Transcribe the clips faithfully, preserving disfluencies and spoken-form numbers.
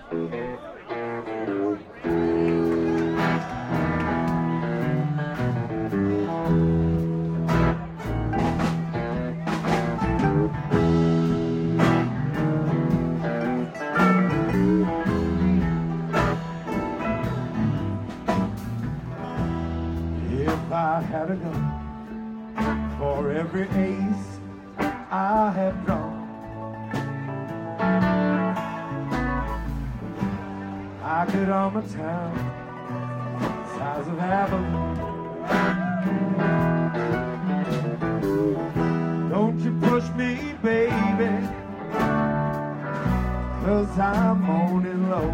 If I had a gun for every ace I have drawn, I could arm a town size of Avalon. Don't you push me, baby, 'cause I'm moaning low.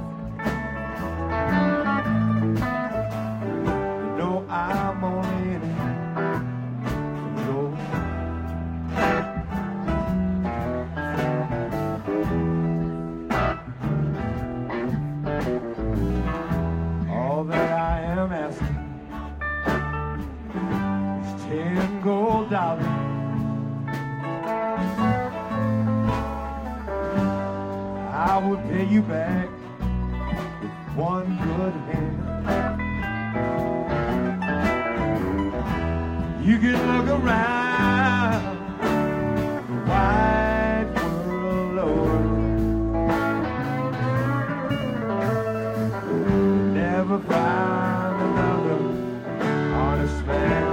You know I'm only in it to go. All that I am asking is ten gold dollars. I would pay you back with one good hand. You can look around the wide world over, never find another honest man.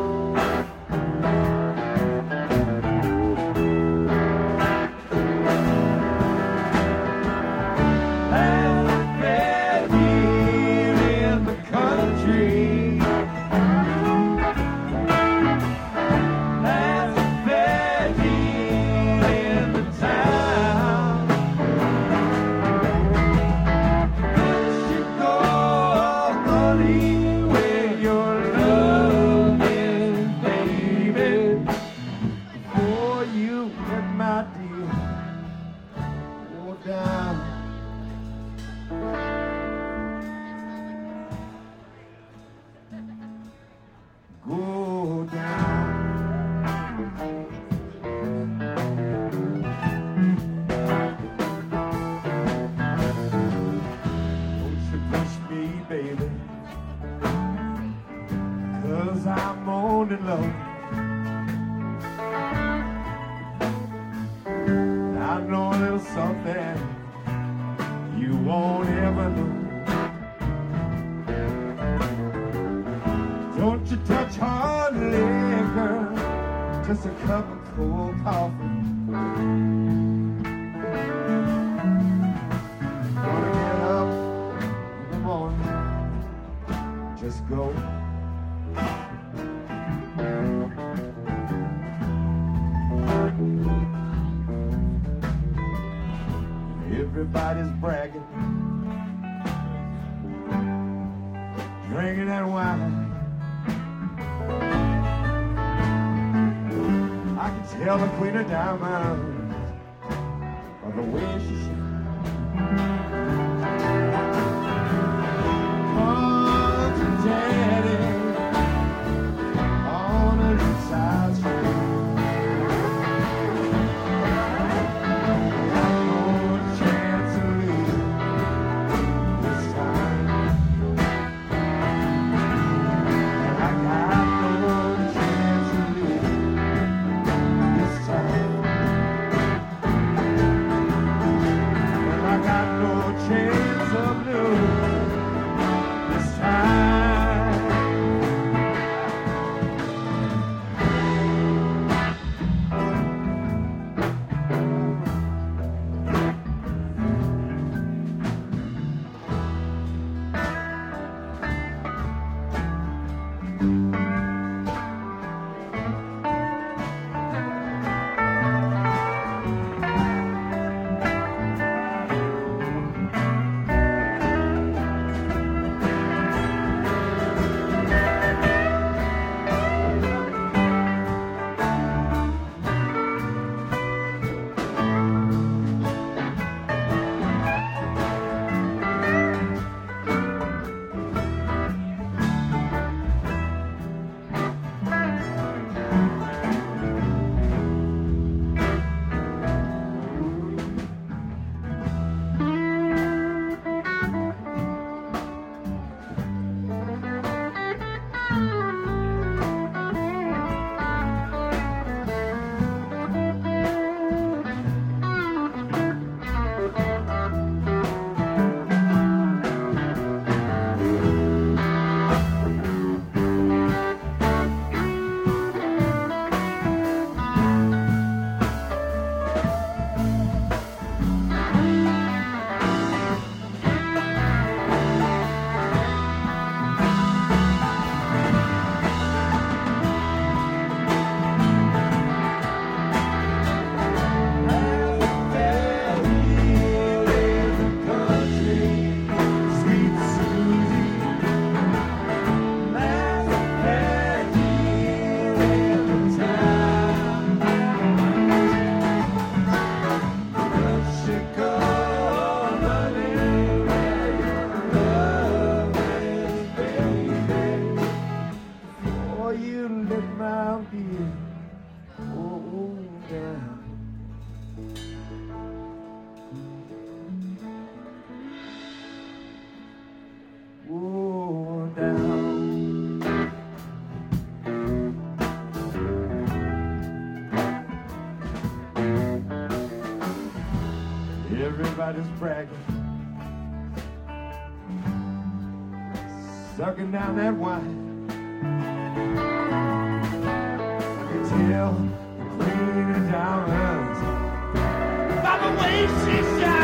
Baby, 'cause I'm moaning low. I know a little something you won't ever know. Don't you touch hard liquor, just a cup of cold coffee. Gonna get up in the morning, just go. Everybody's bragging, drinking that wine. I can tell the Queen of Diamonds by the way she shines. Daddy on a little side street. I got no chance to lose this time. I got no chance to lose this time. everybody's bragging, sucking down that wine. I can tell the queen of diamonds by the way she shines.